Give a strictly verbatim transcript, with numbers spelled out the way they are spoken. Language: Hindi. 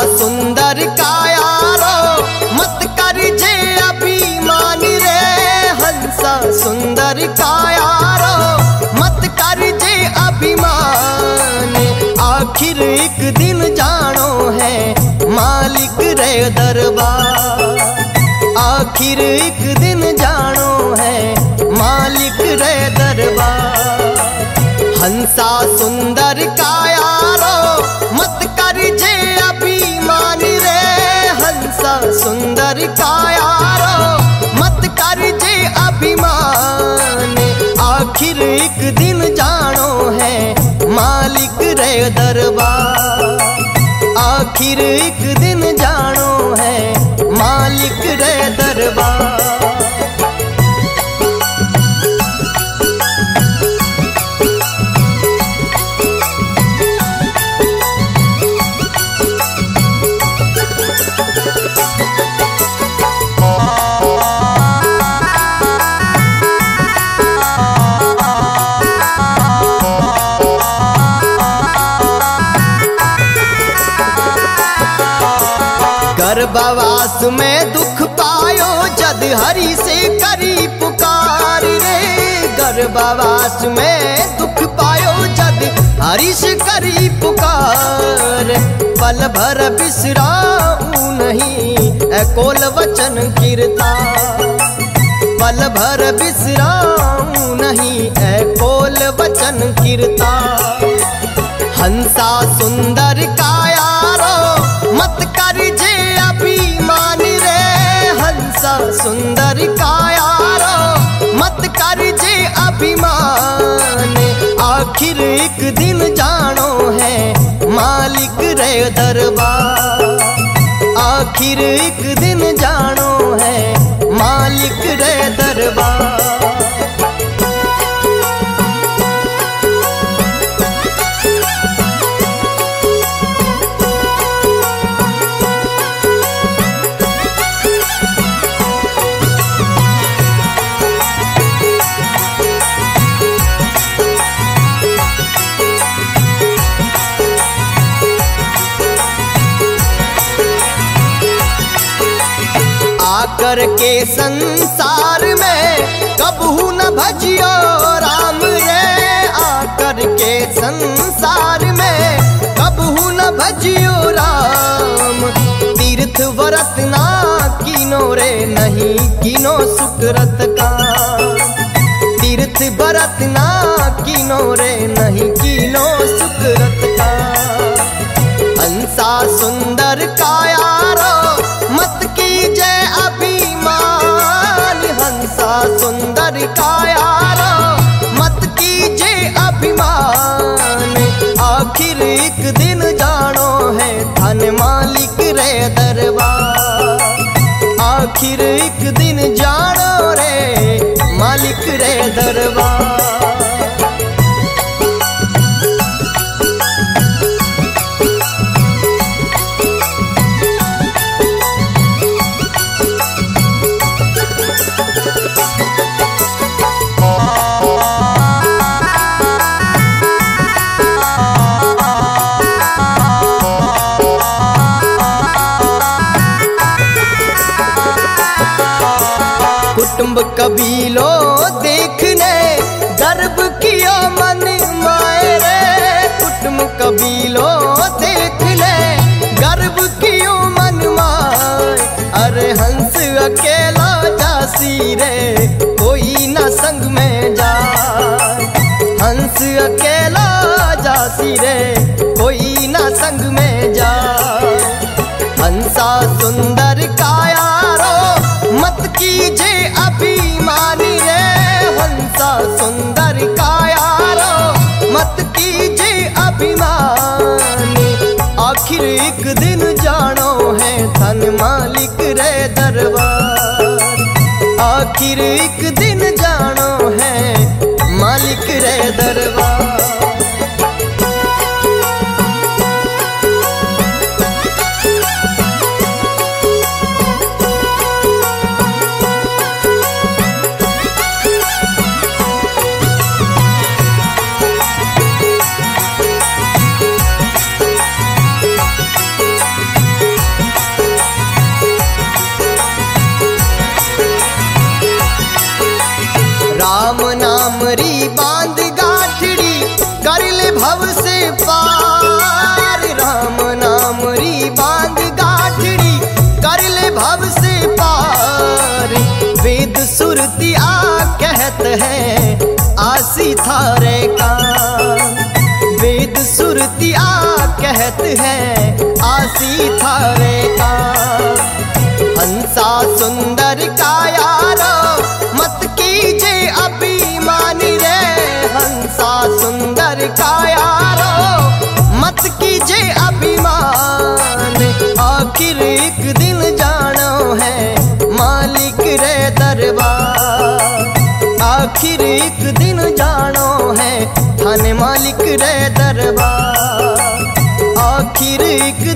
सुंदर कायारो मत कर जे अभिमान रे। हंसा सुंदर कायारो मत कर जे अभिमान। आखिर एक दिन जानो है मालिक रे दरबार। आखिर एक दिन जानो है मालिक रे दरबार। हंसा सुंदर कायारो मत कर जे अभिमान रे। हंसा सुंदर कायारो मत कर जे अभिमान। आखिर एक दिन जानो है मालिक रे दरबार। आखिर एक दिन जानो है मालिक रे दरबार। गर्भवास में दुख पायो जद हरि से करी पुकार रे। गर्भवास में दुख पायो जद हरि से करी पुकार। पल भर बिसराऊं नहीं एकोल वचन कीरता। पल भर बिसराऊं नहीं एकोल वचन कीरता। हंसा सुंदर कायारो मत कर जे अभिमान रे। हंसा सुंदर कायारो मत कर जे अभिमान। आखिर एक दिन जानो है मालिक रे दरबार। आखिर एक दिन जानो है मालिक रे दरबार। आकर के संसार में कबहू न भजियो राम रे। आकर के संसार में कबहू न भजियो राम। तीर्थ व्रत ना कीनो रे नहीं कीनो सुकृत का। तीर्थ व्रत ना कीनो रे नहीं कीनो सुकृत का। हंसा सुंदर कायारो मत कीजे अभिमान। हंसा सुंदर कायारो मत कीजे अभिमान। आखिर एक दिन जानो है धन मालिक रे दरबार। आखिर एक दिन जानो रे मालिक रे दरबार। कुटुंब कबीलो देखने गर्व किया मन माए रे। कुटुंब कबीलो देखने गर्व कियो मन माए। अरे हंस अकेला जासी रे कोई न संग में जाए। हंस अकेला जासी रे कोई न संग में जाए। हंसा सुंदर कायारो मत कीजे अभिमान रे। हंसा सुंदर कायारो मत कीजे अभिमान। आखिर एक दिन जानो है धन मालिक रे दरबार। आखिर एक दिन जानो है मालिक रे दरबार। कहत है आसी थारे कान। वेद सुरतिया कहत है आसी थारे कान। हंसा सुंदर का यारो मत कीजे अभिमानी रे। हंसा सुंदर का यारो मत कीजे अभिमान। आखिर एक दिन जानो है मालिक रे दरबार। आखिर एक दिन जानो है थाने मालिक रे दरबार। आखिर एक